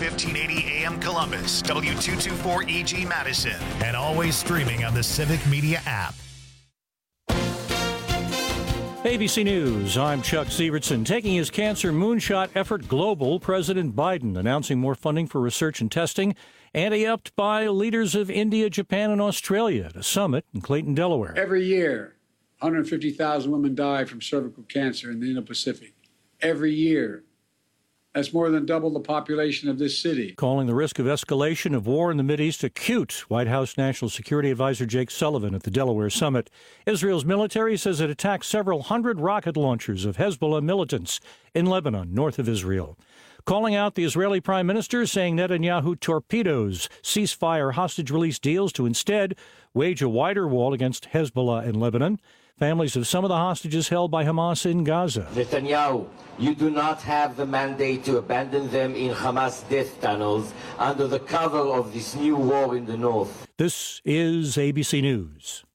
1580 AM Columbus, W224EG Madison, and always streaming on the Civic Media app. ABC News, I'm Chuck Sievertson. Taking his cancer moonshot effort global, President Biden announcing more funding for research and testing, and he upped by leaders of India, Japan, and Australia at a summit in Clayton, Delaware. Every year, 150,000 women die from cervical cancer in the Indo-Pacific. Every year. That's more than double the population of this city. Calling the risk of escalation of war in the Mideast acute, White House National Security Advisor Jake Sullivan at the Delaware summit. Israel's military says it attacked several hundred rocket launchers of Hezbollah militants in Lebanon, north of Israel. Calling out the Israeli prime minister, saying Netanyahu torpedoes ceasefire hostage release deals to instead wage a wider wall against Hezbollah in Lebanon. Families of some of the hostages held by Hamas in Gaza. Netanyahu, you do not have the mandate to abandon them in Hamas death tunnels under the cover of this new war in the north. This is ABC News.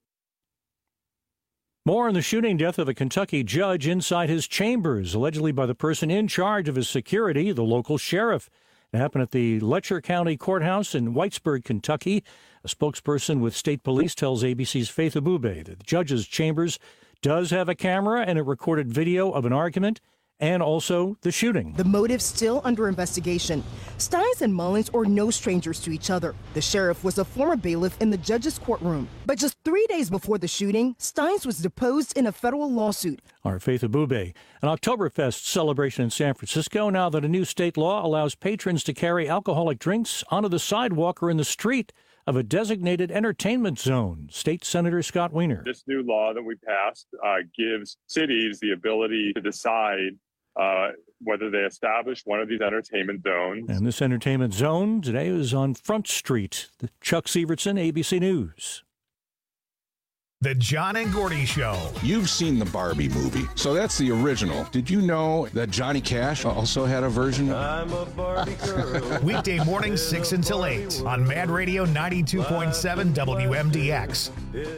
More on the shooting death of a Kentucky judge inside his chambers, allegedly by the person in charge of his security, the local sheriff. It happened at the Letcher County Courthouse in Whitesburg, Kentucky. A spokesperson with state police tells ABC's Faith Abube that the judge's chambers does have a camera and a recorded video of an argument and also the shooting. The motive still under investigation. Steins and Mullins are no strangers to each other. The sheriff was a former bailiff in the judge's courtroom. But just 3 days before the shooting, Steins was deposed in a federal lawsuit. Our Faith Abube. An Oktoberfest celebration in San Francisco now that a new state law allows patrons to carry alcoholic drinks onto the sidewalk or in the street of a designated entertainment zone. State Senator Scott Wiener. This new law that we passed gives cities the ability to decide whether they establish one of these entertainment zones. And this entertainment zone today is on Front Street. Chuck Sievertson, ABC News. The John and Gordy Show. You've seen the Barbie movie, so that's the original. Did you know that Johnny Cash also had a version? I'm a Barbie girl. Weekday mornings 6 until 8 on Mad Radio 92.7 WMDX.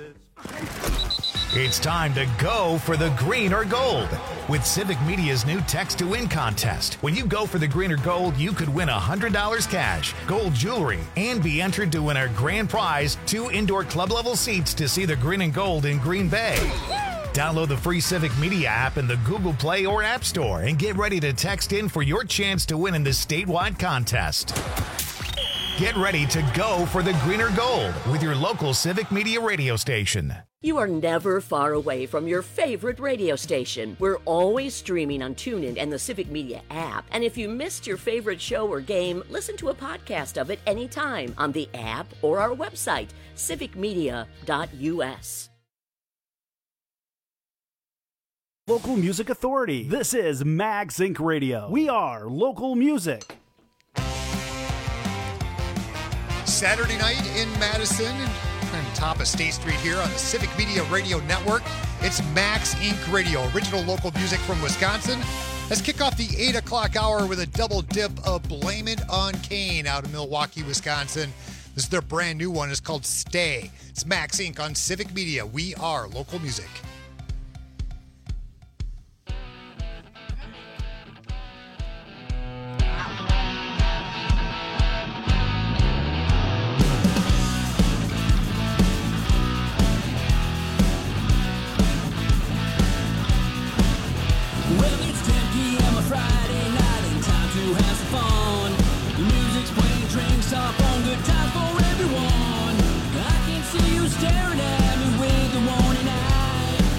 It's time to go for the green or gold with Civic Media's new Text to Win contest. When you go for the green or gold, you could win $100 cash, gold jewelry, and be entered to win our grand prize, 2 indoor club-level seats to see the green and gold in Green Bay. Download the free Civic Media app in the Google Play or App Store and get ready to text in for your chance to win in this statewide contest. Get ready to go for the green or gold with your local Civic Media radio station. You are never far away from your favorite radio station. We're always streaming on TuneIn and the Civic Media app. And if you missed your favorite show or game, listen to a podcast of it anytime on the app or our website, civicmedia.us. Local Music Authority. This is Mag Sync Radio. We are local music. Saturday night in Madison, on top of State Street here on the Civic Media Radio Network. It's Max Inc. Radio, original local music from Wisconsin. Let's kick off the 8 o'clock hour with a double dip of Blame It on Kane out of Milwaukee, Wisconsin. This is their brand new one. It's called Stay. It's Max Inc. on Civic Media. We are local music. Staring at me with a warning eye.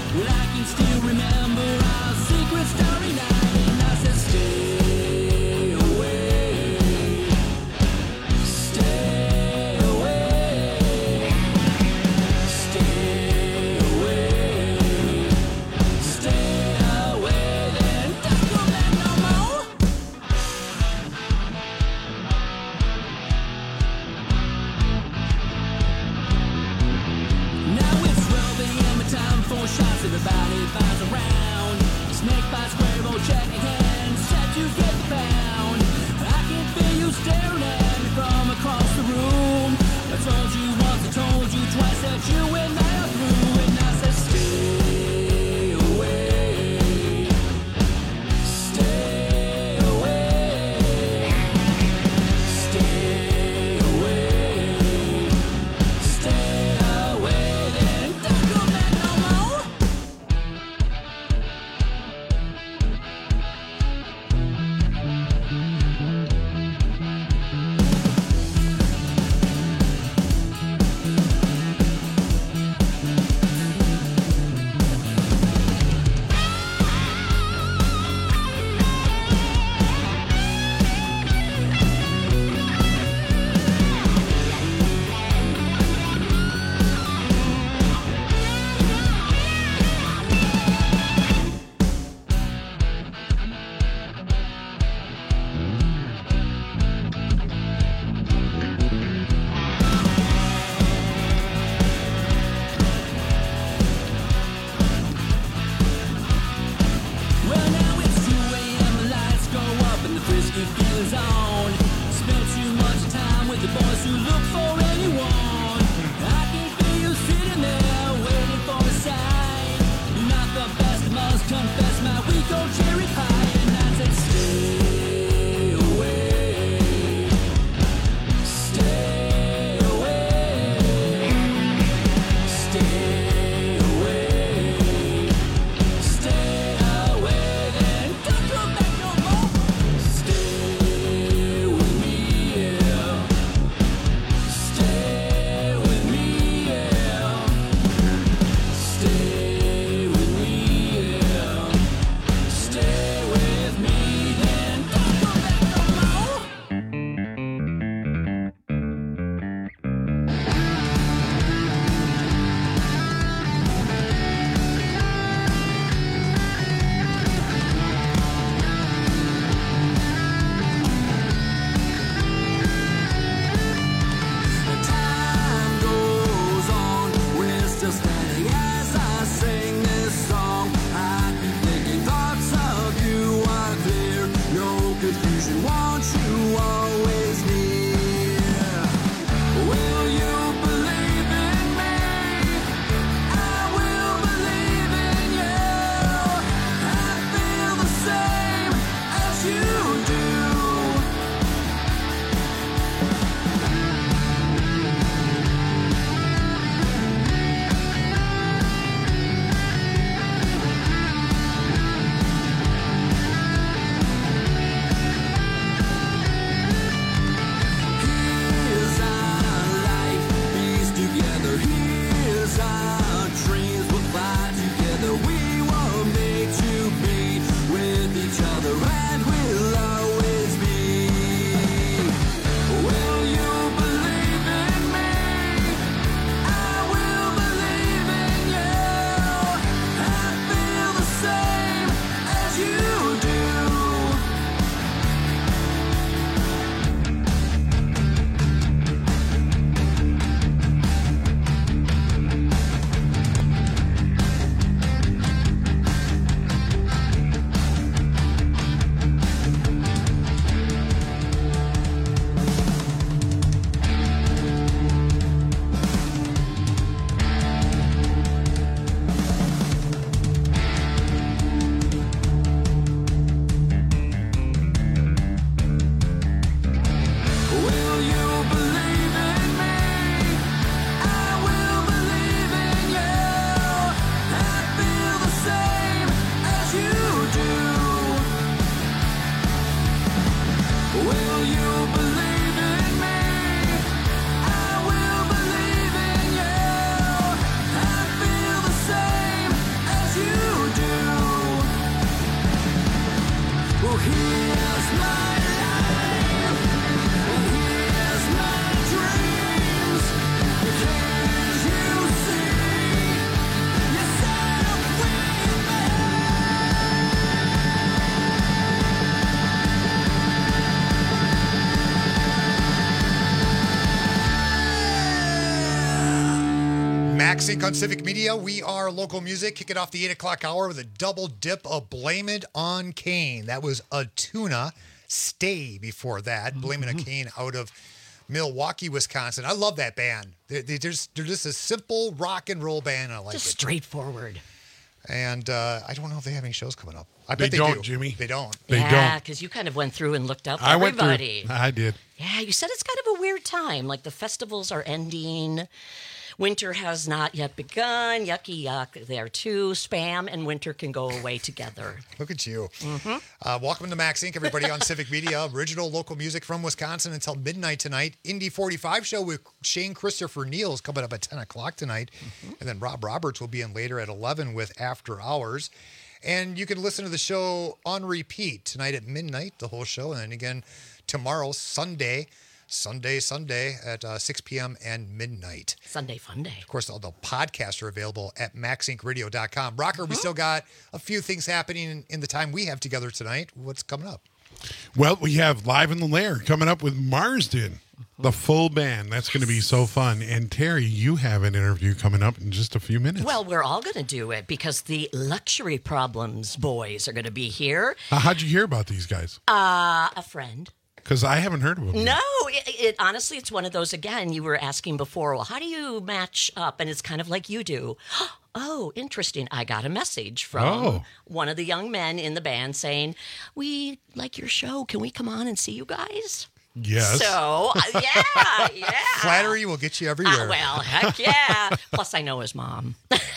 Max Inc. on Civic Media. We are local music. Kick it off the 8 o'clock hour with a double dip of Blame It on Kane. That was a tuna. Stay before that. Blame It on Kane out of Milwaukee, Wisconsin. I love that band. They're just a simple rock and roll band. I like just it. straightforward. And I don't know if they have any shows coming up. I They bet they don't, do. Jimmy. They don't. Yeah, because you kind of went through and looked up I everybody. went through. I did. Yeah, you said it's kind of a weird time. Like the festivals are ending. Winter has not yet begun. Yucky yuck there too. Spam and winter can go away together. Look at you. Welcome to Max Inc., everybody on Civic Media. Original local music from Wisconsin until midnight tonight. Indy 45 show with Shane Christopher Neal is coming up at 10 o'clock tonight. And then Rob Roberts will be in later at 11 with After Hours. And you can listen to the show on repeat tonight at midnight, the whole show. And then again tomorrow, Sunday at 6 p.m. and midnight. Sunday fun day. Of course, all the podcasts are available at maxincradio.com. Rocker, we still got a few things happening in the time we have together tonight. What's coming up? Well, we have Live in the Lair coming up with Marsden, the full band. That's going to be so fun. And Terry, you have an interview coming up in just a few minutes. Well, we're all going to do it because the Luxury Problems boys are going to be here. How'd you hear about these guys? A friend. Because I haven't heard of them. No, it honestly, it's one of those, again, you were asking before, well, how do you match up? And it's kind of like you do. Oh, interesting. I got a message from one of the young men in the band saying, we like your show. Can we come on and see you guys? Yes. So, yeah. Flattery will get you everywhere. Well, heck yeah. Plus, I know his mom.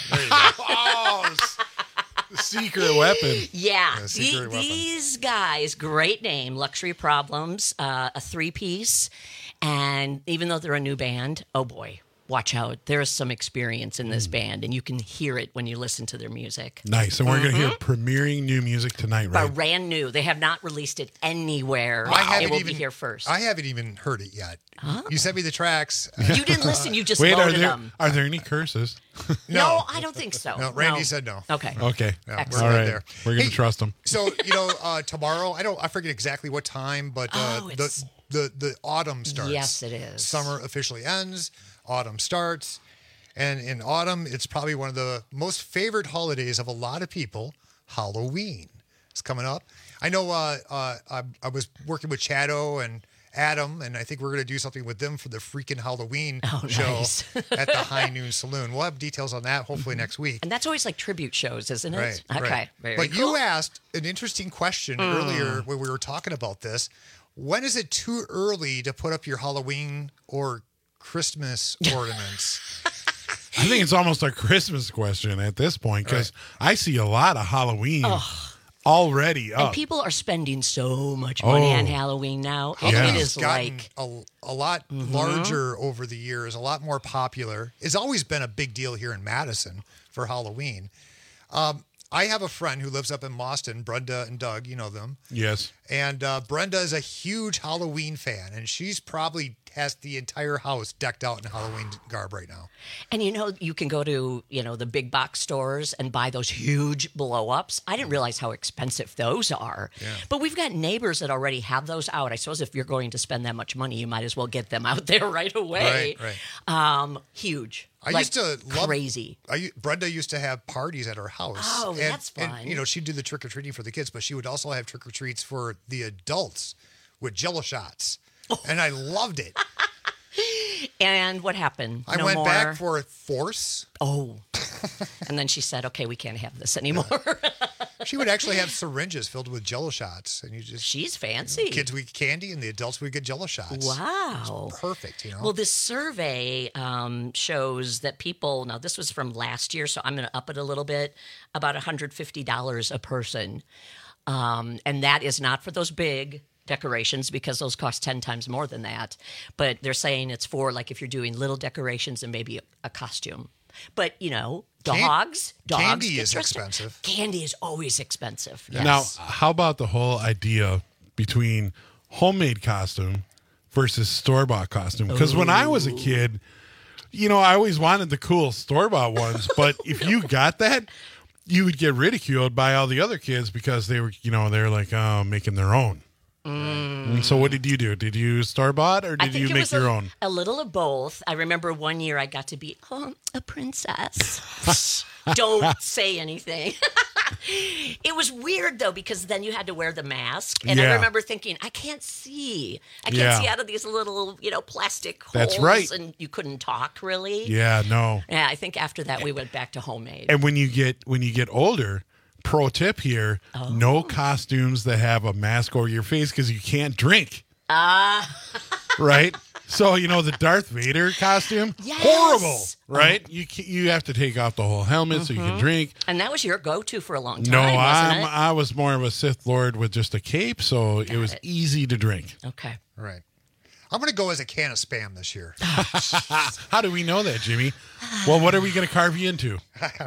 The secret weapon. Yeah. Secret weapon. These guys, great name, Luxury Problems, a three-piece. And even though they're a new band, oh boy, watch out. There's some experience in this band, and you can hear it when you listen to their music. Nice. And we're going to hear premiering new music tonight, right? Brand new. They have not released it anywhere. It will be here first. I haven't even heard it yet. Huh? You sent me the tracks. You didn't listen. You just loaded them. Are there any curses? No, I don't think so. No, Randy said no. Okay. No, all we're right. there. We're going to trust them. So, tomorrow, I forget exactly what time, but the autumn starts. Yes, it is. Summer officially ends. Autumn starts. And in autumn, it's probably one of the most favorite holidays of a lot of people. Halloween is coming up. I know I was working with Chado and Adam, and I think we're going to do something with them for the freaking Halloween show at the High Noon Saloon. We'll have details on that hopefully next week. And that's always like tribute shows, isn't it? Right. Okay. Right. Very cool. You asked an interesting question earlier when we were talking about this. When is it too early to put up your Halloween or Christmas ornaments? I think it's almost a Christmas question at this point because I see a lot of Halloween already up. And people are spending so much money on Halloween now. It is gotten like a lot larger over the years, a lot more popular. It's always been a big deal here in Madison for Halloween. I have a friend who lives up in Boston, Brenda and Doug, you know them. Yes. And Brenda is a huge Halloween fan, and she's probably has the entire house decked out in Halloween garb right now. And you can go to, the big box stores and buy those huge blow-ups. I didn't realize how expensive those are. Yeah. But we've got neighbors that already have those out. I suppose if you're going to spend that much money, you might as well get them out there right away. Right. Huge. I used to love crazy. Brenda used to have parties at her house. Oh, that's fun. And, she'd do the trick-or-treating for the kids, but she would also have trick-or-treats for the adults with Jell-O shots. And I loved it. And what happened? I went back for force. Oh. And then she said, okay, we can't have this anymore. She would actually have syringes filled with Jell-O shots. And she's fancy. Kids would get candy and the adults would get Jell-O shots. Wow. It's perfect, Well, this survey shows that people, now this was from last year, so I'm going to up it a little bit, about $150 a person. And that is not for those big decorations because those cost 10 times more than that. But they're saying it's for like if you're doing little decorations and maybe a costume. But, dogs. Candy is expensive. Candy is always expensive. Yes. Now, how about the whole idea between homemade costume versus store-bought costume? Because when I was a kid, I always wanted the cool store-bought ones. But if you got that, you would get ridiculed by all the other kids because they were, they're like making their own. And so what did you do? Did you store-bought or did you make your own? A little of both. I remember one year I got to be a princess. Don't say anything. It was weird, though, because then you had to wear the mask. And I remember thinking, I can't see. I can't see out of these little, plastic holes. That's right. And you couldn't talk, really. Yeah, no. Yeah, I think after that we went back to homemade. And when you get older, pro tip here, no costumes that have a mask over your face because you can't drink. Right? So, the Darth Vader costume, horrible, right? You have to take off the whole helmet so you can drink. And that was your go-to for a long time, No, wasn't it? I was more of a Sith Lord with just a cape, so it was easy to drink. Okay. All right. I'm going to go as a can of Spam this year. How do we know that, Jimmy? Well, what are we going to carve you into?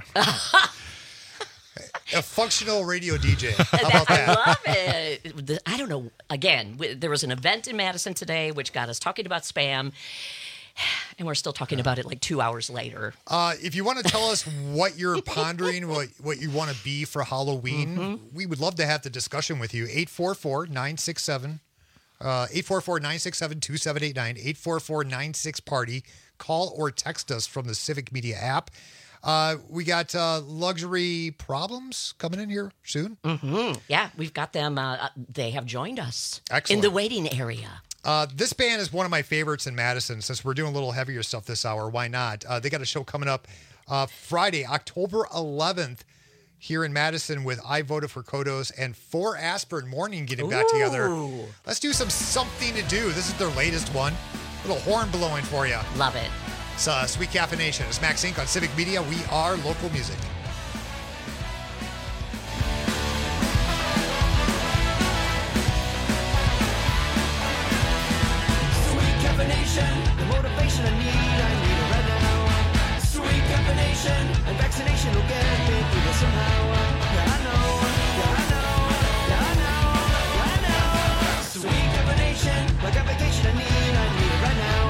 A functional radio DJ. How about that? I love it. I don't know. Again, there was an event in Madison today which got us talking about Spam, and we're still talking about it like 2 hours later. If you want to tell us what you're pondering, what you want to be for Halloween, we would love to have the discussion with you. 844-967. 844-967-2789. 844-96-PARTY. Call or text us from the Civic Media app. We got Luxury Problems coming in here soon. Yeah, we've got them. They have joined us Excellent. in the waiting area. This band is one of my favorites in Madison. Since we're doing a little heavier stuff this hour, why not? They got a show coming up Friday, October 11th here in Madison with I Voted for Kodos and 4 Aspirin Morning getting back together. Let's do something to do. This is their latest one. A little horn blowing for you. Love it. It's Sweet Caffeination. It's Max Inc. on Civic Media. We are local music. Sweet caffeination, the motivation I need it right now. Sweet caffeination, and vaccination will get me through this somehow. Yeah, I know. Sweet caffeination, like a vacation I need it right now.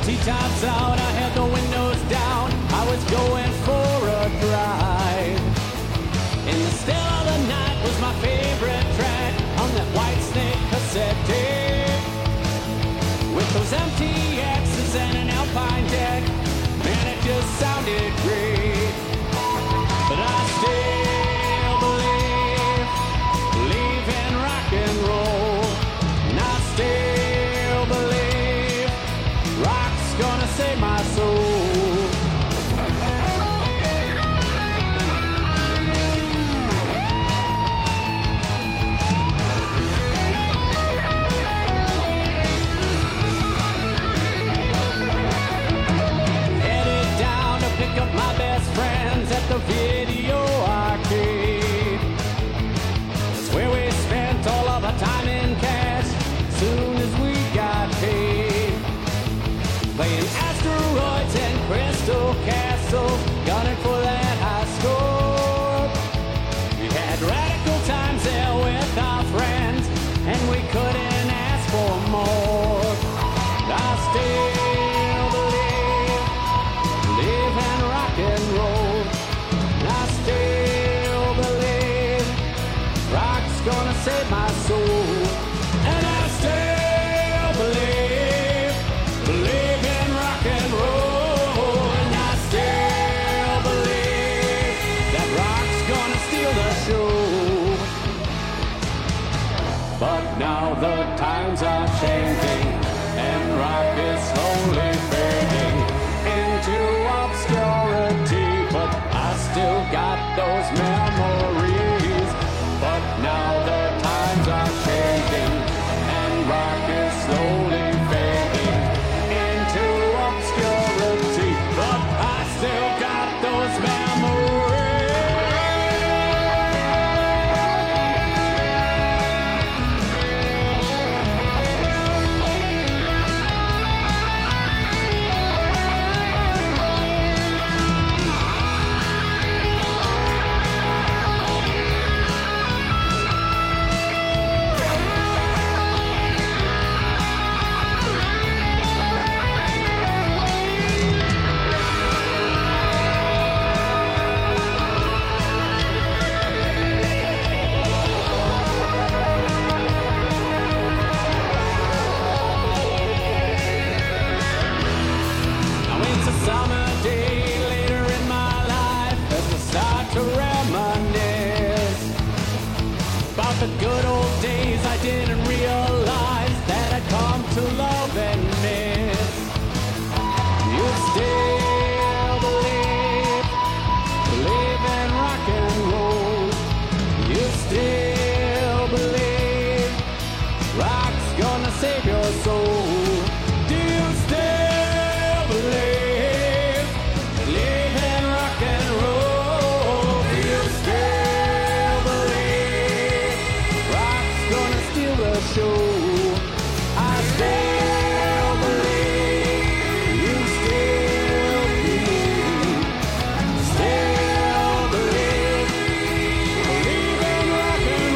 T-tops out, I had the windows down. I was going for a drive. In the still of the night was my favorite track on that White Snake cassette tape. With those empty X's and an Alpine deck, man, it just sounded great. But I still believe in rock and roll. And I still believe rock's gonna save my soul. Pick up my best friends at the video arcade. It's where we spent all of our time in cash soon as we got paid. Playing asteroids and crystal castles, gunning for that high score. We had radical times there with our friends, and we couldn't ask for more. I still in rock and roll. And I still believe rock's gonna save my soul. And I still believe in rock and roll. And I still believe that rock's gonna steal the show. But now the times are changing, and rock is slowly fading into obscurity, but I still got those memories. But now the times are changing, and rock is slowly fading into obscurity, but I still got those summer day later in my life as I start to reminisce about the good old days I didn't realize that I'd come to love and miss. You still believe in rock and roll. You still believe rock's gonna save your soul. Do you still believe in rock and roll? Do you still believe rock's gonna steal the show? I still believe, you still believe in rock and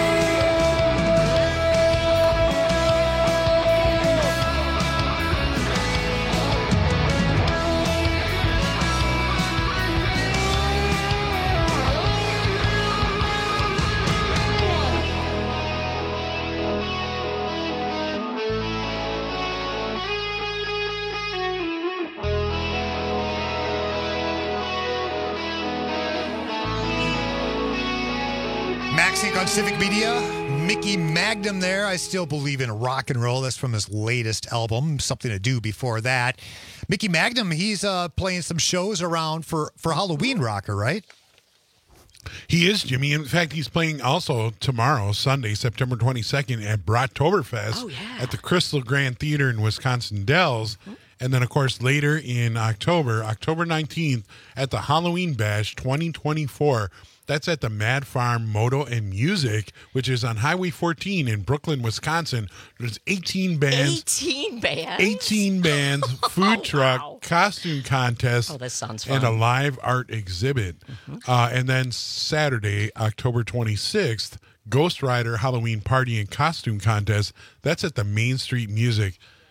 Max Inc. on Civic Media. Mickey Magnum there. I still believe in rock and roll. That's from his latest album, Something to Do before that. Mickey Magnum, he's playing some shows around for Halloween Rocker, right? He is, Jimmy. In fact, he's playing also tomorrow, Sunday, September 22nd, at Brattoberfest at the Crystal Grand Theater in Wisconsin Dells. And then, of course, later in October, October 19th, at the Halloween Bash 2024. That's at the Mad Farm Moto and Music, which is on Highway 14 in Brooklyn, Wisconsin. There's 18 bands. 18 bands? 18 bands, food truck, costume contest, that sounds fun. and a live art exhibit. And then Saturday, October 26th, Ghost Rider Halloween Party and Costume Contest. That's at the Main Street Music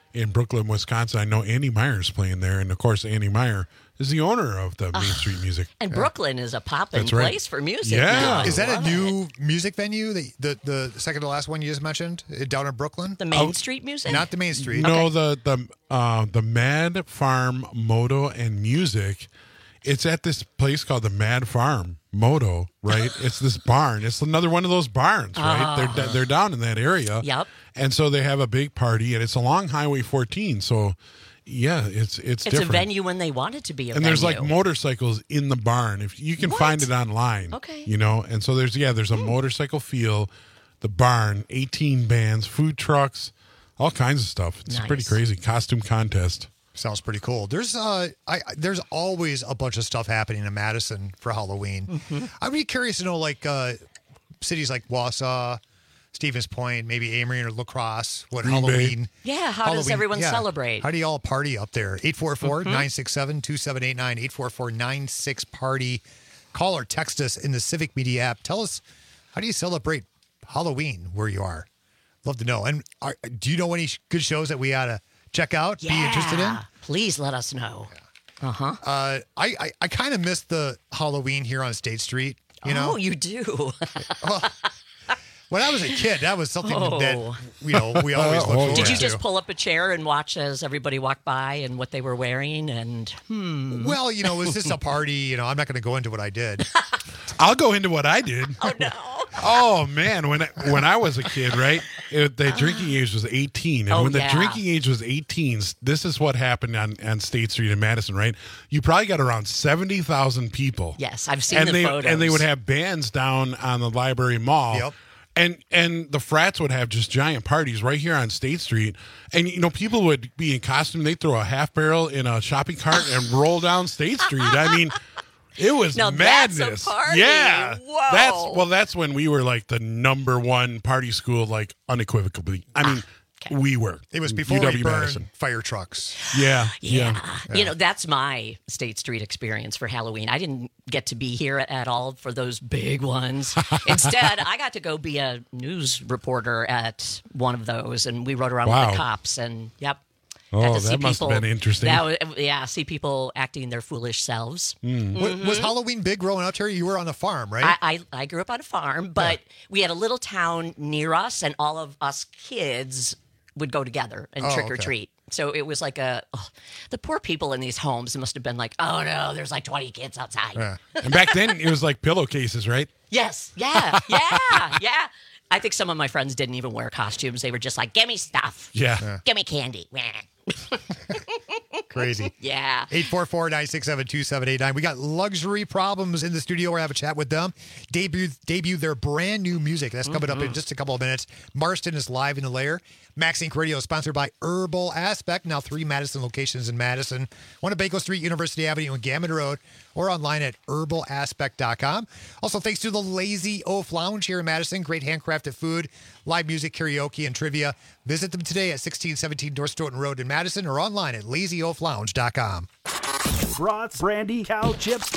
in Brooklyn, Wisconsin. I know Andy Meyer's playing there, and of course, Andy Meyer is the owner of the Main Street Music. And Brooklyn is a poppin' That's right. place for music. Yeah. now. Is that I a love new it. music venue? The second to last one you just mentioned down in Brooklyn? The Main Street Music? Not the Main Street. No, the Mad Farm Moto and Music. It's at this place called the Mad Farm Moto, right? It's this barn. It's another one of those barns, right? They're down in that area. Yep. And so they have a big party, and it's along Highway 14. So, yeah, it's different. a venue when they want it to be a and venue. there's like motorcycles in the barn. If you can find it online, Okay. you know. And so there's a motorcycle field, the barn, 18 bands, food trucks, all kinds of stuff. It's pretty crazy. Costume contest. Sounds pretty cool. There's there's always a bunch of stuff happening in Madison for Halloween. Mm-hmm. I'd be curious to know, like, cities like Wausau, Stevens Point, maybe Amory or La Crosse, what Green Bay. Halloween. Yeah, how does everyone celebrate? How do you all party up there? 844-967-2789, 844-96-PARTY. Call or text us in the Civic Media app. Tell us, how do you celebrate Halloween where you are? Love to know. And do you know any good shows that we ought to check out, be interested in? Please let us know. I kind of missed the Halloween here on State Street. You know? Oh, you do. When I was a kid, that was something that we always looked forward to. Did you just pull up a chair and watch as everybody walked by and what they were wearing? And Well, was this a party? I'm not going to go into what I did. I'll go into what I did. Oh no! Oh man, when I was a kid, right? The drinking age was 18, and when the drinking age was 18, this is what happened on State Street in Madison, right? You probably got around 70,000 people. Yes, I've seen the photos. And they would have bands down on the Library Mall. Yep. And the frats would have just giant parties right here on State Street. And, people would be in costume. They'd throw a half barrel in a shopping cart and roll down State Street. I mean, it was madness. That's a party. Yeah. Whoa. That's when we were like the number one party school, like unequivocally. I mean, we were. It was before we burned Madison. fire trucks. Yeah. That's my State Street experience for Halloween. I didn't get to be here at all for those big ones. Instead, I got to go be a news reporter at one of those, and we rode around with the cops. And Oh, that must have been interesting. See people acting their foolish selves. Was Halloween big growing up here? You were on a farm, right? I grew up on a farm, but we had a little town near us, and all of us kids would go together and trick or treat. So it was like the poor people in these homes must have been like, oh no, there's like 20 kids outside. Yeah. And back then it was like pillowcases, right? Yes. Yeah. I think some of my friends didn't even wear costumes. They were just like, give me stuff. Yeah. Give me candy. Crazy. Yeah. 844-967-2789. We got Luxury Problems in the studio. We're going to have a chat with them. Debut their brand new music. That's coming up in just a couple of minutes. Marston is live in the lair. Max Inc. Radio is sponsored by Herbal Aspect. Now 3 Madison locations in Madison. One at Baco Street, University Avenue, and Gammon Road, or online at herbalaspect.com. Also, thanks to the Lazy Oaf Lounge here in Madison. Great handcrafted food, live music, karaoke, and trivia. Visit them today at 1617 North Stoughton Road in Madison or online at lazyoaflounge.com. Brats, brandy, cow chips,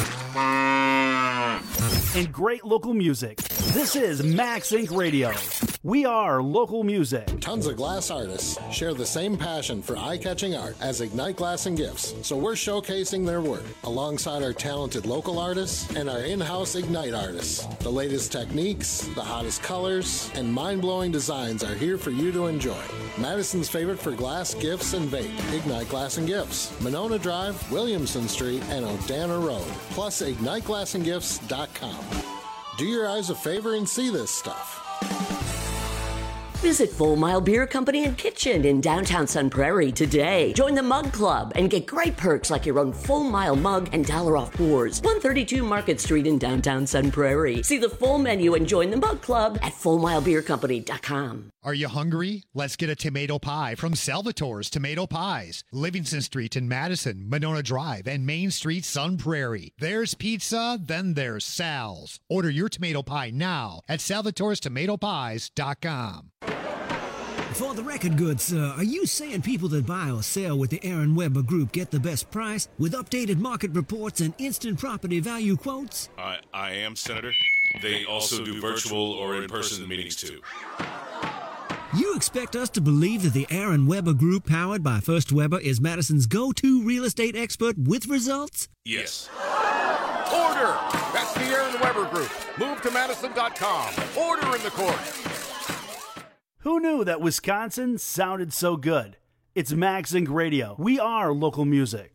and great local music. This is Max Inc. Radio. We are local music. Tons of glass artists share the same passion for eye-catching art as Ignite Glass and Gifts, so we're showcasing their work alongside our talented local artists and our in-house Ignite artists. The latest techniques, the hottest colors, and mind-blowing designs are here for you to enjoy. Madison's favorite for glass, gifts, and vape, Ignite Glass and Gifts, Monona Drive, Williamson Street, and Odana Road, plus IgniteGlassandGifts.com. Do your eyes a favor and see this stuff. Visit Full Mile Beer Company and Kitchen in downtown Sun Prairie today. Join the Mug Club and get great perks like your own Full Mile mug and $1 off pours. 132 Market Street in downtown Sun Prairie. See the full menu and join the Mug Club at FullMileBeerCompany.com. Are you hungry? Let's get a tomato pie from Salvatore's Tomato Pies. Livingston Street in Madison, Monona Drive, and Main Street, Sun Prairie. There's pizza, then there's Sal's. Order your tomato pie now at Salvatore'sTomatoPies.com. For the record, good sir, are you saying people that buy or sell with the Aaron Weber Group get the best price with updated market reports and instant property value quotes? I am, Senator. They also do virtual or in-person meetings, too. You expect us to believe that the Aaron Weber Group, powered by First Weber, is Madison's go-to real estate expert with results? Yes. Order! That's the Aaron Weber Group. Move to Madison.com. Order in the court. Who knew that Wisconsin sounded so good? It's Max Inc. Radio. We are local music.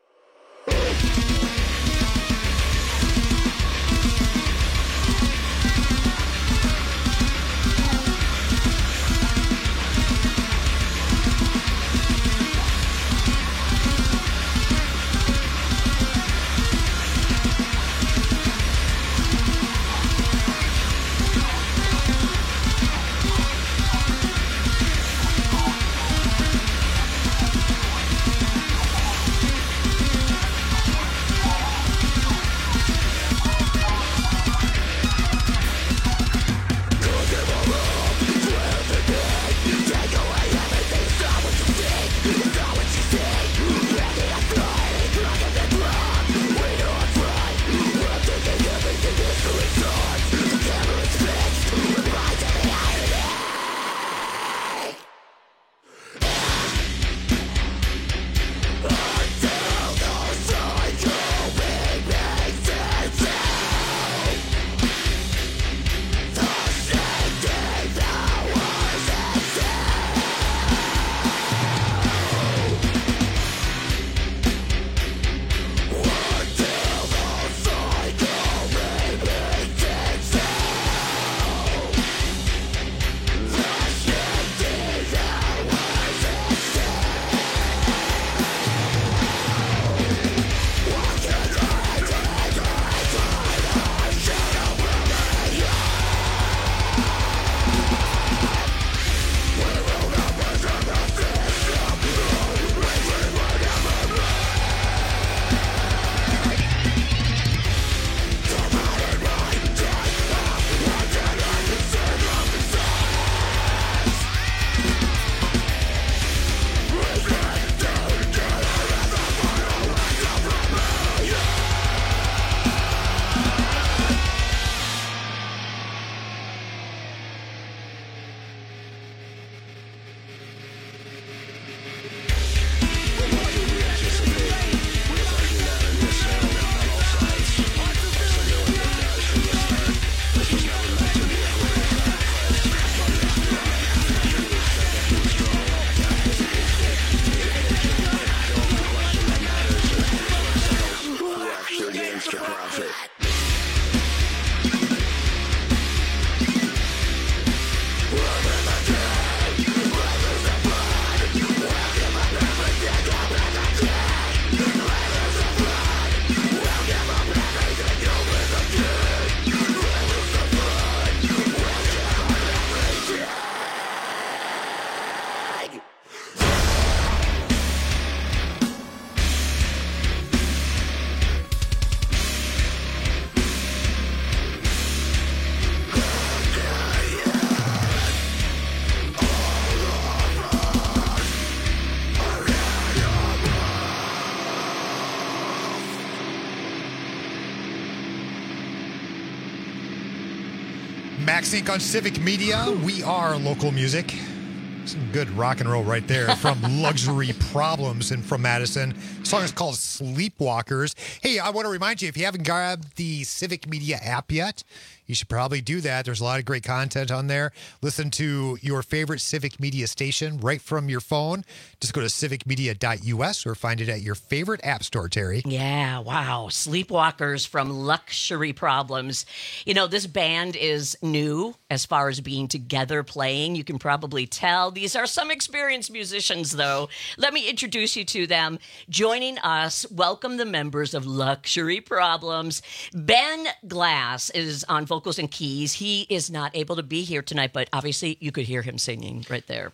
Max Inc. on Civic Media. We are local music. Some good rock and roll right there from Luxury Problems and from Madison. The song is called Sleepwalkers. Hey, I want to remind you, if you haven't grabbed the Civic Media app yet, you should probably do that. There's a lot of great content on there. Listen to your favorite Civic Media station right from your phone. Just go to civicmedia.us or find it at your favorite app store, Terry. Yeah, wow. Sleepwalkers from Luxury Problems. You know, this band is new as far as being together playing. You can probably tell. These are some experienced musicians, though. Let me introduce you to them. Joining us, welcome the members of Luxury Problems. Ben Glass is on vocals and keys. He is not able to be here tonight, but obviously you could hear him singing right there.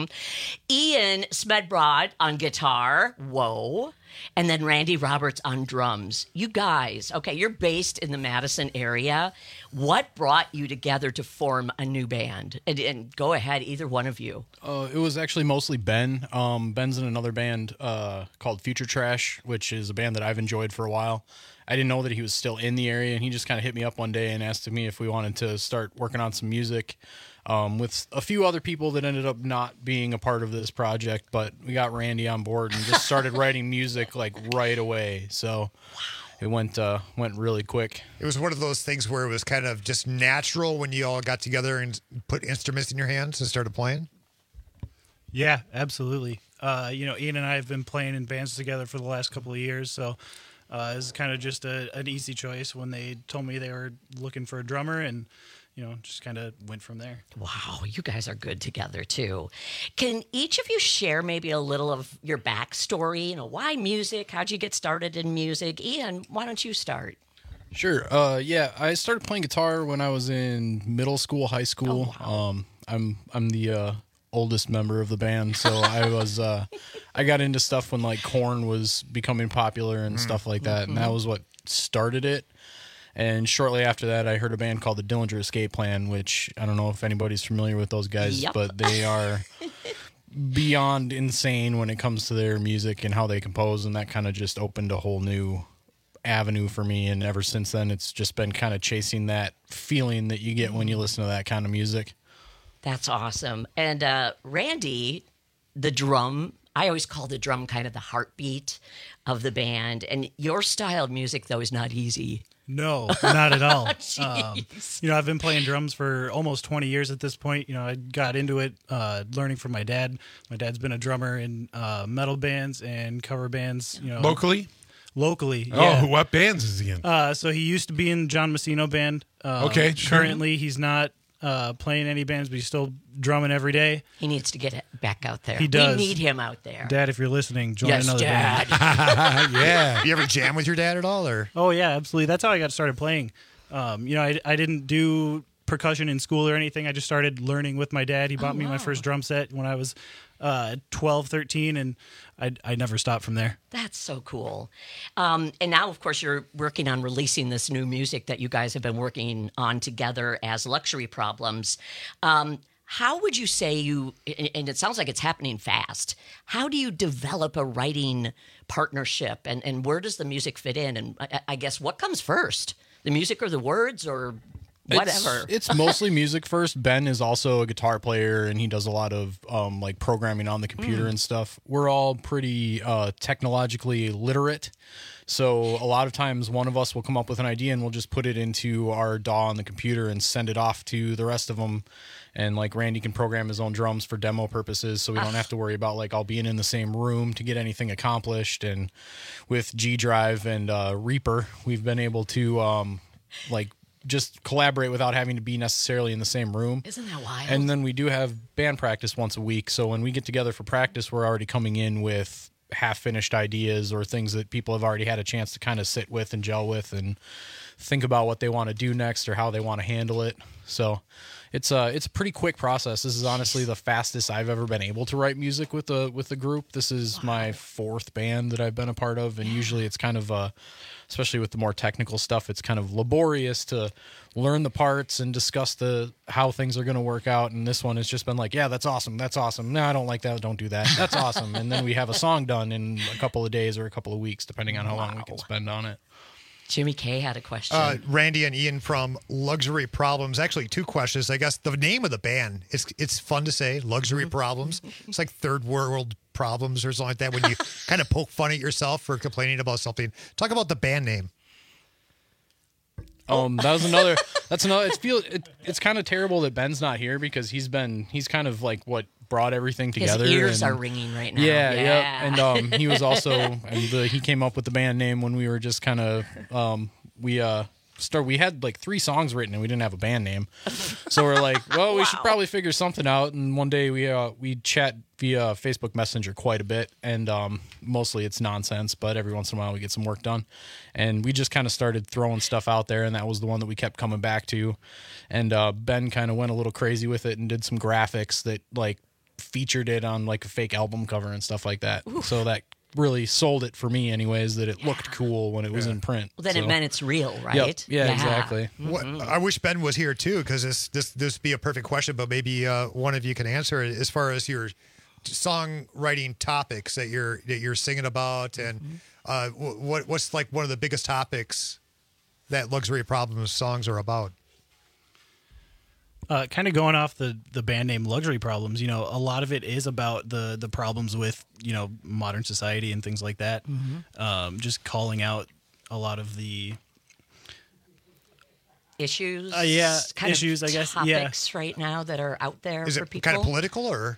Ian Smedbrod on guitar. Whoa. And then Randy Roberts on drums. You guys, okay, you're based in the Madison area. What brought you together to form a new band? And go ahead, either one of you. It was actually mostly Ben. Ben's in another band called Future Trash, which is a band that I've enjoyed for a while. I didn't know that he was still in the area, and he just kind of hit me up one day and asked me if we wanted to start working on some music. with a few other people that ended up not being a part of this project, but we got Randy on board and just started writing music like right away. So it went really quick. It was one of those things where it was kind of just natural when you all got together and put instruments in your hands and started playing. Yeah, absolutely. Ian and I have been playing in bands together for the last couple of years, so it was kind of just an easy choice when they told me they were looking for a drummer, and just kind of went from there. Wow, you guys are good together too. Can each of you share maybe a little of your backstory? Why music? How'd you get started in music? Ian, why don't you start? Sure. I started playing guitar when I was in middle school, high school. Oh, wow. I'm the oldest member of the band, so I was I got into stuff when like Korn was becoming popular and stuff like that, and that was what started it. And shortly after that, I heard a band called the Dillinger Escape Plan, which I don't know if anybody's familiar with those guys, but they are beyond insane when it comes to their music and how they compose, and that kind of just opened a whole new avenue for me. And ever since then, it's just been kind of chasing that feeling that you get when you listen to that kind of music. That's awesome. And Randy, the drum, I always call the drum kind of the heartbeat of the band. And your style of music, though, is not easy. No, not at all. Jeez. I've been playing drums for almost 20 years at this point. I got into it learning from my dad. My dad's been a drummer in metal bands and cover bands. Locally? Locally, yeah. Oh, what bands is he in? So he used to be in John Messino band. Okay, sure. Currently, he's not playing any bands, but he's still drumming every day. He needs to get it back out there. He does. We need him out there. Dad, if you're listening, join yes, another Dad. band. Yeah. You ever jam with your dad at all? Or? Oh, yeah, absolutely. That's how I got started playing. I didn't do percussion in school or anything. I just started learning with my dad. He bought me my first drum set when I was 12, 13, and I never stopped from there. That's so cool. And now, of course, you're working on releasing this new music that you guys have been working on together as Luxury Problems. How would you say and it sounds like it's happening fast, how do you develop a writing partnership, and where does the music fit in? And I guess what comes first, the music or the words or whatever? It's mostly music first. Ben is also a guitar player, and he does a lot of like programming on the computer and stuff. We're all pretty technologically literate. So a lot of times one of us will come up with an idea and we'll just put it into our DAW on the computer and send it off to the rest of them. And like Randy can program his own drums for demo purposes, so we don't have to worry about like all being in the same room to get anything accomplished. And with G Drive and Reaper, we've been able to just collaborate without having to be necessarily in the same room. Isn't that wild? And then we do have band practice once a week. So when we get together for practice, we're already coming in with half-finished ideas or things that people have already had a chance to kind of sit with and gel with and think about what they want to do next or how they want to handle it. So it's a pretty quick process. This is honestly the fastest I've ever been able to write music with the group. This is my fourth band that I've been a part of, and usually it's kind of especially with the more technical stuff, it's kind of laborious to learn the parts and discuss how things are going to work out. And this one has just been like, yeah, that's awesome. That's awesome. No, I don't like that. Don't do that. That's awesome. And then we have a song done in a couple of days or a couple of weeks, depending on how long we can spend on it. Jimmy K had a question. Randy and Ian from Luxury Problems. Actually, two questions. I guess the name of the band, it's fun to say, Luxury Problems. It's like third world problems or something like that when you kind of poke fun at yourself for complaining about something. Talk about the band name. That's another. It's kind of terrible that Ben's not here because he's kind of like what brought everything together. His ears are ringing right now. Yeah. And he was also, he came up with the band name when we were just kind of, we had like 3 songs written and we didn't have a band name. So we're like, well, we should probably figure something out. And one day we chat via Facebook Messenger quite a bit, and mostly it's nonsense, but every once in a while we get some work done. And we just kind of started throwing stuff out there, and that was the one that we kept coming back to. And Ben kind of went a little crazy with it and did some graphics that like featured it on like a fake album cover and stuff like that. Oof. So that really sold it for me anyways, that it looked cool when it was in print. Well, then it meant it's real, right? Yep. Yeah, exactly. Mm-hmm. I wish Ben was here too, because this would be a perfect question, but maybe one of you can answer it as far as your songwriting topics that you're singing about, and what's like one of the biggest topics that Luxury Problems songs are about. Kind of going off the band name Luxury Problems, you know, a lot of it is about the problems with, you know, modern society and things like that. Just calling out a lot of the issues. Issues, I guess. Topics right now that are out there Is for it people. kind of political or?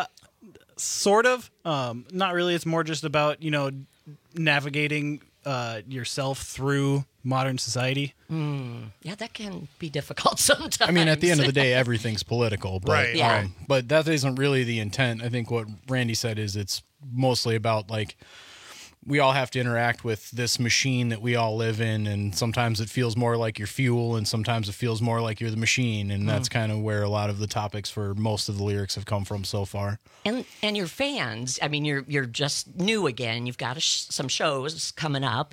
Sort of. Not really. It's more just about, you know, navigating yourself through modern society. Yeah, that can be difficult sometimes. I mean, at the end of the day, everything's political, but Right. Yeah. But that isn't really the intent. I think what Randy said is it's mostly about like we all have to interact with this machine that we all live in, and sometimes it feels more like your fuel, and sometimes it feels more like you're the machine, and that's kind of where a lot of the topics for most of the lyrics have come from so far. And your fans, I mean, you're just new again. You've got some shows coming up.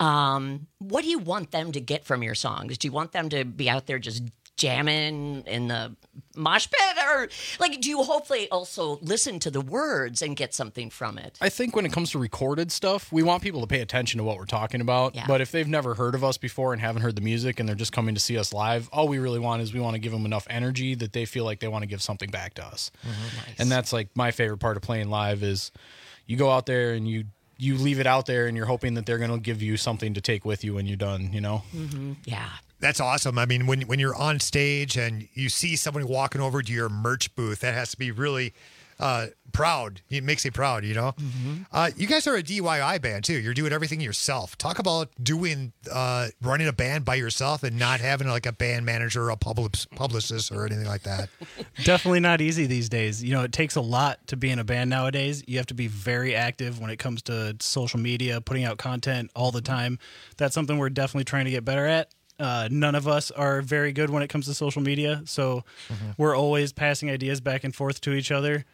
What do you want them to get from your songs? Do you want them to be out there just jamming in the mosh pit, or like do you hopefully also listen to the words and get something from it? I think when it comes to recorded stuff, we want people to pay attention to what we're talking about. Yeah. But if they've never heard of us before and haven't heard the music and they're just coming to see us live, all we really want is we want to give them enough energy that they feel like they want to give something back to us. Nice. And that's like my favorite part of playing live is you go out there and you leave it out there and you're hoping that they're going to give you something to take with you when you're done, you know? Yeah. That's awesome. I mean, when you're on stage and you see somebody walking over to your merch booth, that has to be really proud. It makes you proud, you know? You guys are a DIY band, too. You're doing everything yourself. Talk about doing running a band by yourself and not having like a band manager or a publicist or anything like that. Definitely not easy these days. You know, it takes a lot to be in a band nowadays. You have to be very active when it comes to social media, putting out content all the time. That's something we're definitely trying to get better at. None of us are very good when it comes to social media, so we're always passing ideas back and forth to each other.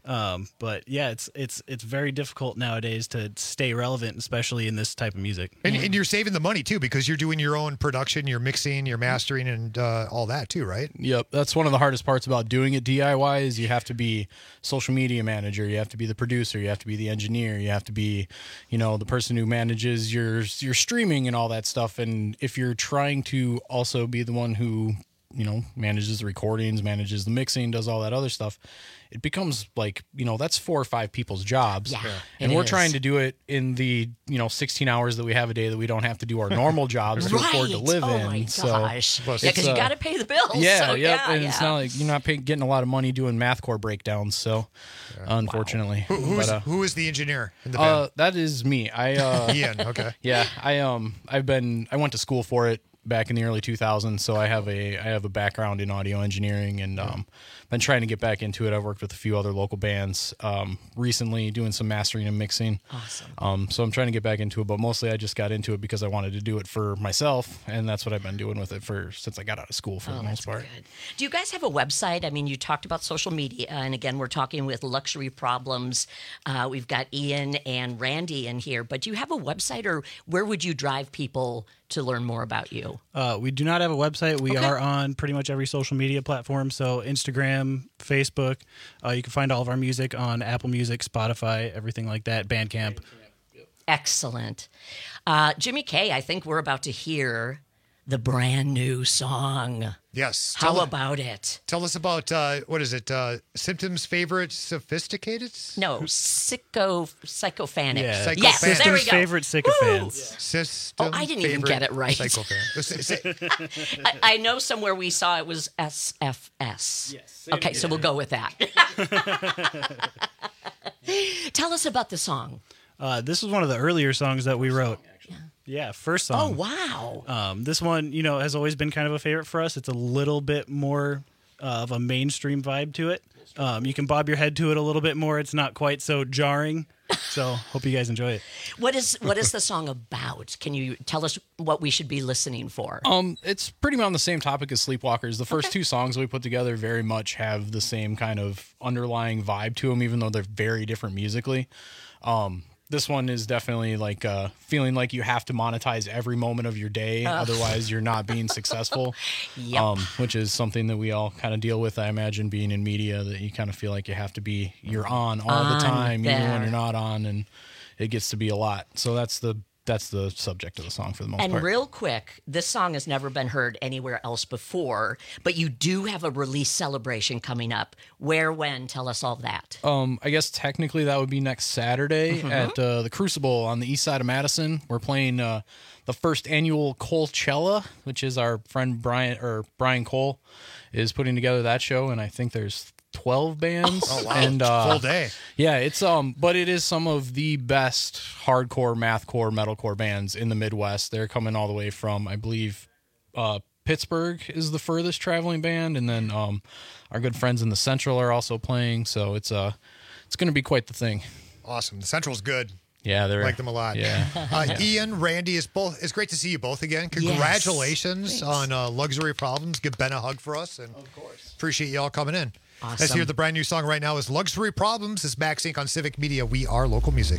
But yeah, it's very difficult nowadays to stay relevant, especially in this type of music. And you're saving the money, too, because you're doing your own production, you're mixing, you're mastering, and all that, too, right? Yep. That's one of the hardest parts about doing it DIY is you have to be social media manager, you have to be the producer, you have to be the engineer, you have to be, you know, the person who manages your streaming and all that stuff. And if you're trying to also be the one who, you know, manages the recordings, manages the mixing, does all that other stuff, it becomes like, you know, that's 4 or 5 people's jobs. Yeah, and it we're is. trying to do it in the, you know, 16 hours that we have a day that we don't have to do our normal jobs to afford to live oh in. my So gosh. Yeah, it's, because you got to pay the bills. Yeah, so yep. yeah, And yeah. it's not like you're not getting a lot of money doing mathcore breakdowns. So unfortunately, Who is the engineer in the band? that is me. Ian, okay. Yeah, I went to school for it back in the early 2000s, so I have a background in audio engineering and been trying to get back into it. I've worked with a few other local bands recently, doing some mastering and mixing. Awesome. So I'm trying to get back into it, but mostly I just got into it because I wanted to do it for myself, and that's what I've been doing with it since I got out of school for the most part. Good. Do you guys have a website? I mean, you talked about social media, and again, we're talking with Luxury Problems. We've got Ian and Randy in here, but do you have a website, or where would you drive people to learn more about you? We do not have a website. We are on pretty much every social media platform. So Instagram, Facebook. You can find all of our music on Apple Music, Spotify, everything like that, Bandcamp. Excellent. Jimmy K, I think we're about to hear the brand new song. Yes. How about it? Tell us about, what is it, Symptoms Favorite Sophisticated? No, Psychophanic. Yeah. Yes, there we Sister's go. favorite sycophants. System I didn't even get it right. I know somewhere we saw it was SFS. Yes. Okay, so we'll go with that. Tell us about the song. This was one of the earlier songs that we wrote. Yeah, first Oh, song. wow. This one, you know, has always been kind of a favorite for us. It's a little bit more of a mainstream vibe to it. You can bob your head to it a little bit more. It's not quite so jarring. So hope you guys enjoy it. What is the song about? Can you tell us what we should be listening for? It's pretty much on the same topic as Sleepwalkers. The first 2 songs we put together very much have the same kind of underlying vibe to them, even though they're very different musically. This one is definitely like feeling like you have to monetize every moment of your day, otherwise you're not being successful. Yep. Which is something that we all kind of deal with, I imagine, being in media, that you kind of feel like you have to be, you're on all the time, even when you're not on, and it gets to be a lot. So that's the that's the subject of the song for the most And part. real quick, this song has never been heard anywhere else before, but you do have a release celebration coming up. Where, when? Tell us all that. I guess technically that would be next Saturday at the Crucible on the east side of Madison. We're playing the first annual Coachella, which is our friend Brian Cole is putting together that show, and I think there's 12 bands. Oh, wow. And full day. Yeah, it's but it is some of the best hardcore, mathcore, metalcore bands in the Midwest. They're coming all the way from, I believe, Pittsburgh is the furthest traveling band, and then our good friends in the Central are also playing. So it's going to be quite the thing. Awesome. The Central's good. Yeah, they're like them a lot. Yeah. Ian, Randy, it's great to see you both again. Congratulations on Luxury Problems. Give Ben a hug for us, and of course, appreciate you all coming in. Awesome. Let's hear the brand new song right now. Is Luxury Problems. This is Max Inc. on Civic Media. We are local music.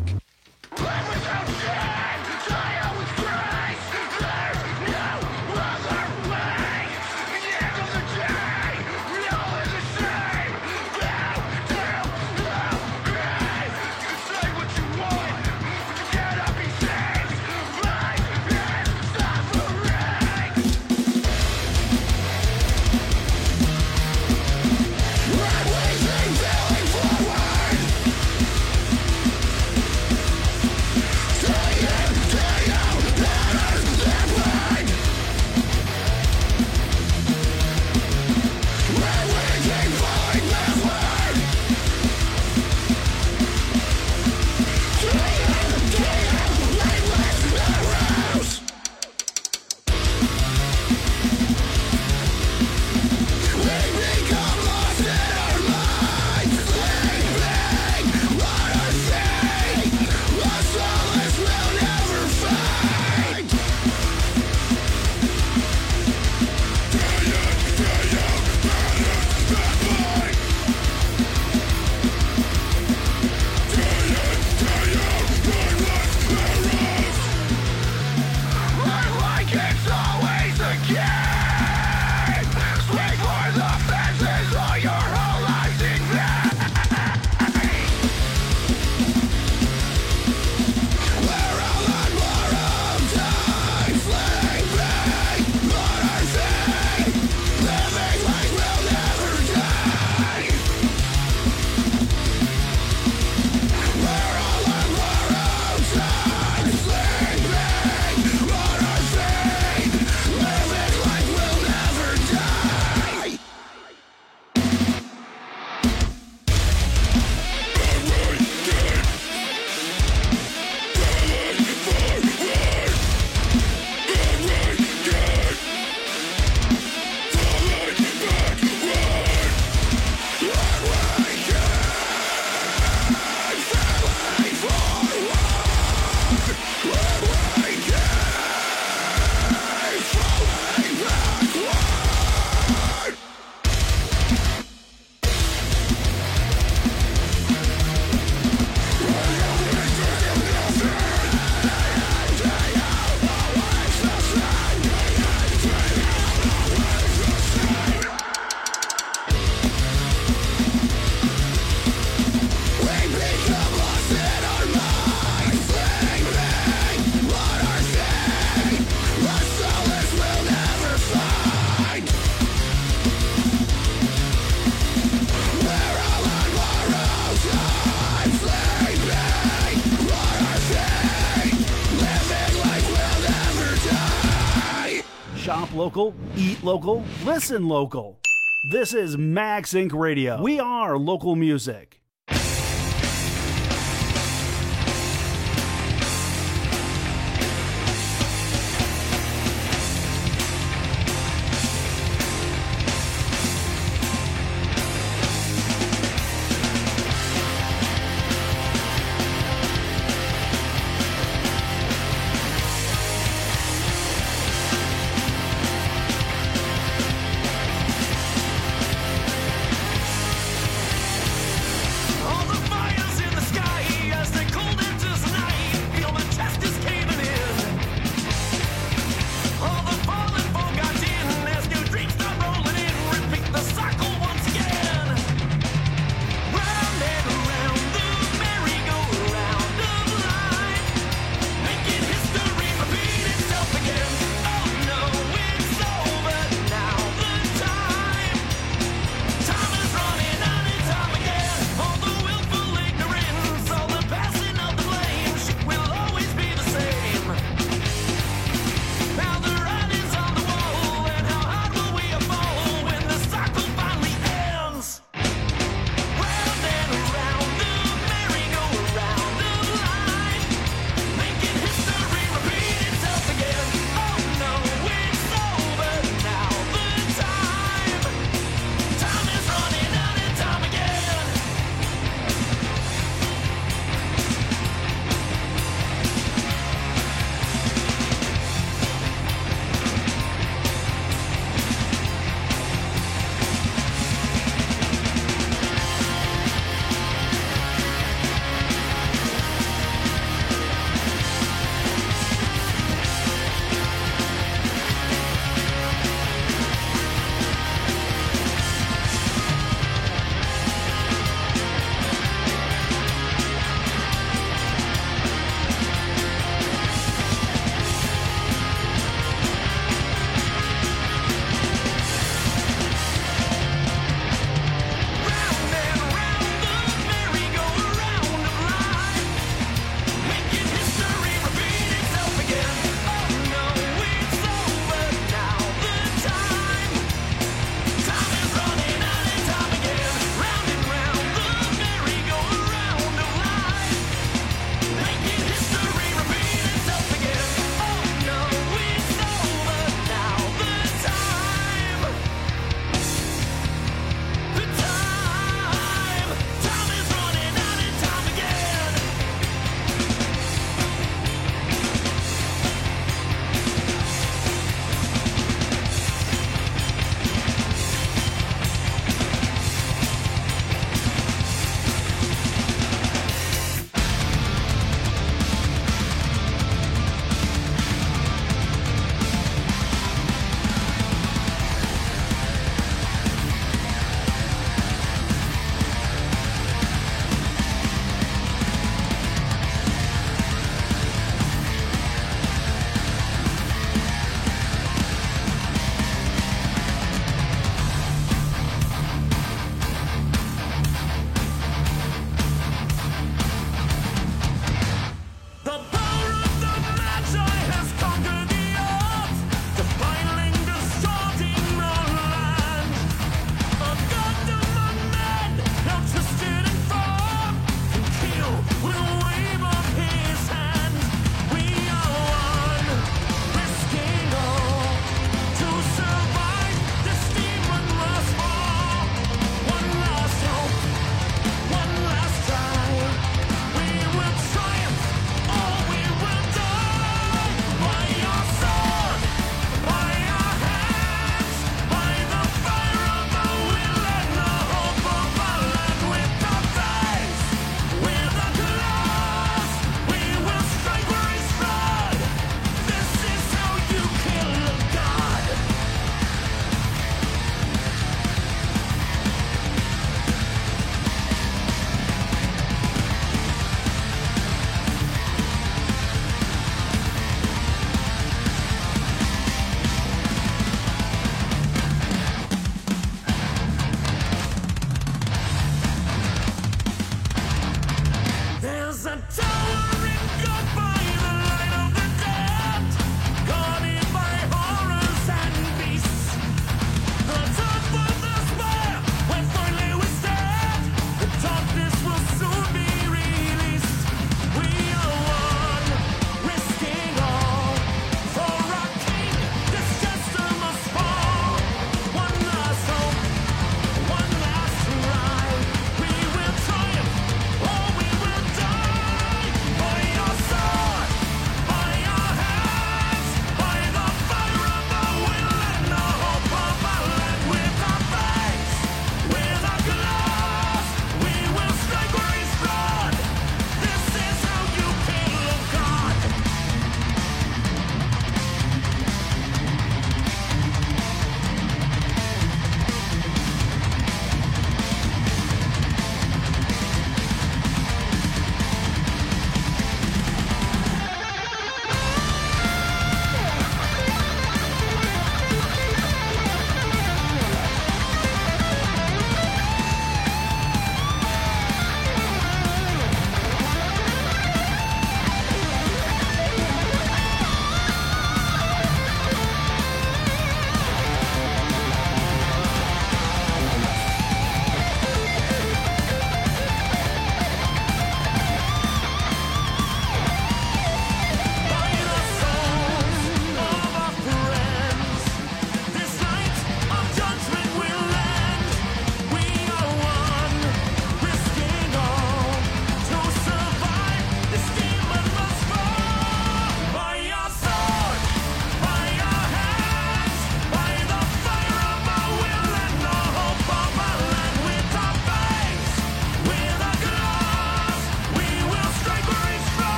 Shop local, eat local, listen local. This is Max Inc. Radio. We are local music.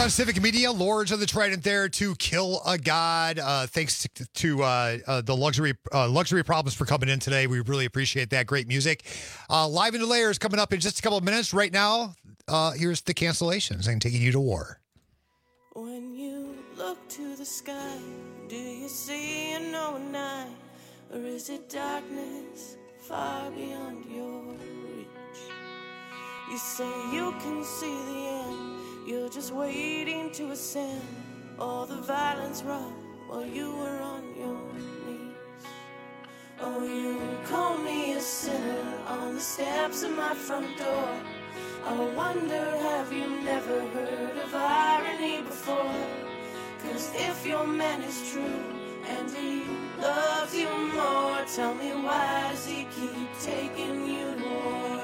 on Civic Media, Lords of the Trident there to Kill a God. Thanks to the Luxury Problems for coming in today. We really appreciate that. Great music. Live in the Layers coming up in just a couple of minutes. Right now, here's the Cancellations and Taking You to War. When you look to the sky, do you see a knowing night? Or is it darkness far beyond your reach? You say you can see the end, you're just waiting to ascend. All the violence wrought while you were on your knees. Oh, you call me a sinner on the steps of my front door. I wonder, have you never heard of irony before? 'Cause if your man is true and he loves you more, tell me, why does he keep taking you to war?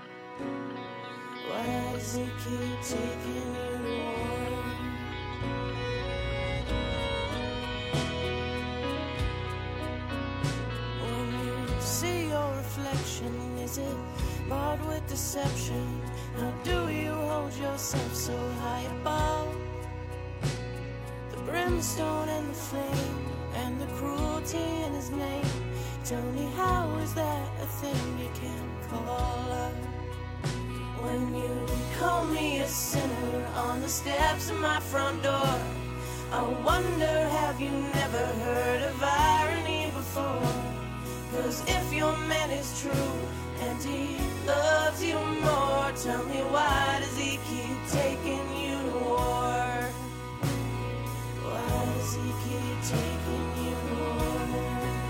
Why does he keep taking you to war? When you see your reflection, is it marred with deception? How do you hold yourself so high above the brimstone and the flame and the cruelty in his name? Tell me, how is that a thing you can call love? When you call me a sinner on the steps of my front door, I wonder, have you never heard of irony before? 'Cause if your man is true and he loves you more, tell me, why does he keep taking you to war? Why does he keep taking you to war?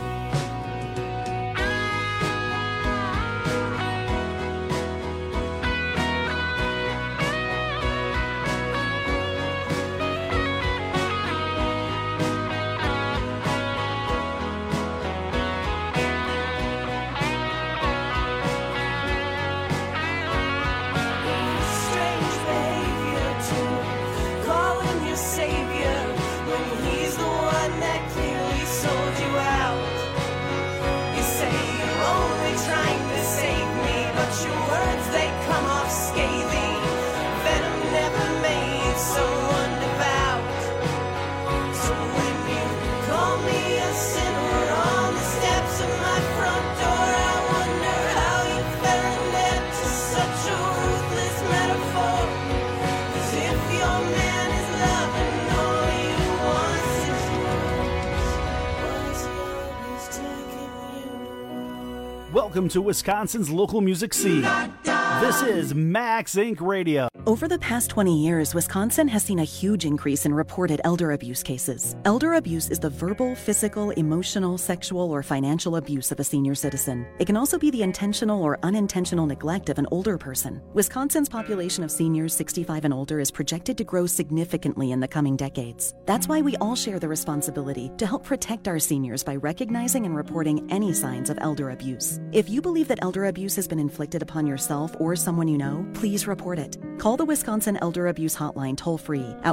Welcome to Wisconsin's local music scene. This is Max Inc. Radio. Over the past 20 years, Wisconsin has seen a huge increase in reported elder abuse cases. Elder abuse is the verbal, physical, emotional, sexual, or financial abuse of a senior citizen. It can also be the intentional or unintentional neglect of an older person. Wisconsin's population of seniors 65 and older is projected to grow significantly in the coming decades. That's why we all share the responsibility to help protect our seniors by recognizing and reporting any signs of elder abuse. If you believe that elder abuse has been inflicted upon yourself or someone you know, please report it. Call the Wisconsin Elder Abuse Hotline toll-free at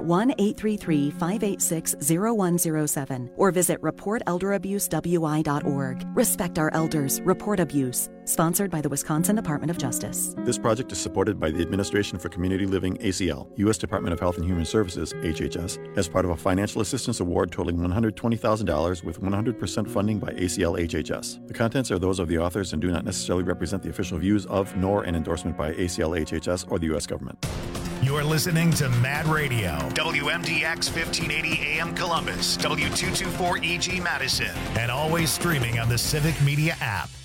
1-833-586-0107 or visit reportelderabusewI.org. Respect our elders. Report abuse. Sponsored by the Wisconsin Department of Justice. This project is supported by the Administration for Community Living, ACL, U.S. Department of Health and Human Services, HHS, as part of a financial assistance award totaling $120,000 with 100% funding by ACL HHS. The contents are those of the authors and do not necessarily represent the official views of nor an endorsement by ACL HHS or the U.S. government. You're listening to Mad Radio, WMDX 1580 AM Columbus, W224 EG Madison, and always streaming on the Civic Media app.